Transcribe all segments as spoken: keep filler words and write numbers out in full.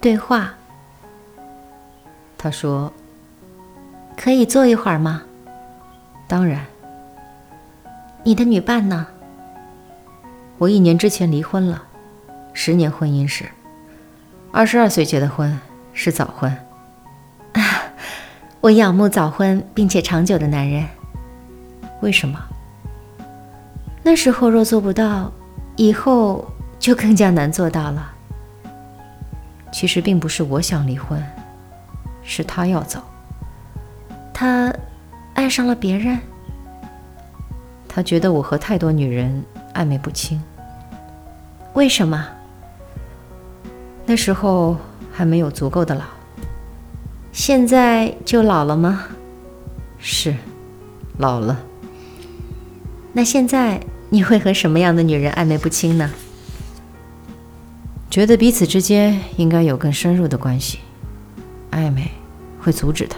对话。 他说：“ 可以坐一会儿吗？” 当然。 你的女伴呢？ 我一年之前离婚了，十年婚姻史，二十二岁结的婚，是早婚。 我仰慕早婚并且长久的男人。 为什么？ 那时候若做不到，以后就更加难做到了。 其实并不是我想离婚，是他要走。 他爱上了别人？ 他觉得我和太多女人暧昧不清。 为什么？ 那时候还没有足够的老。 现在就老了吗？ 是，老了。 那现在你会和什么样的女人暧昧不清呢？ 觉得彼此之间应该有更深入的关系，暧昧会阻止他。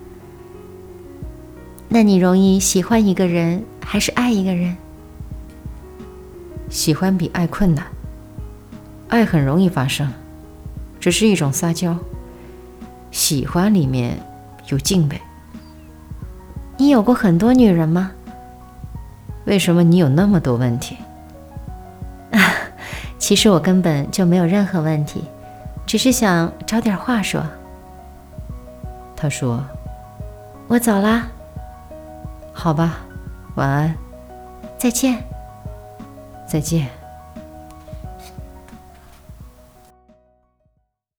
那你容易喜欢一个人还是爱一个人？ 喜欢比爱困难，爱很容易发生，只是一种撒娇。喜欢里面有敬畏。 你有过很多女人吗？ 为什么你有那么多问题？ 其实我根本就没有任何问题，只是想找点话说。 他说：“ 我走啦。” 好吧，晚安。 再见。 再见。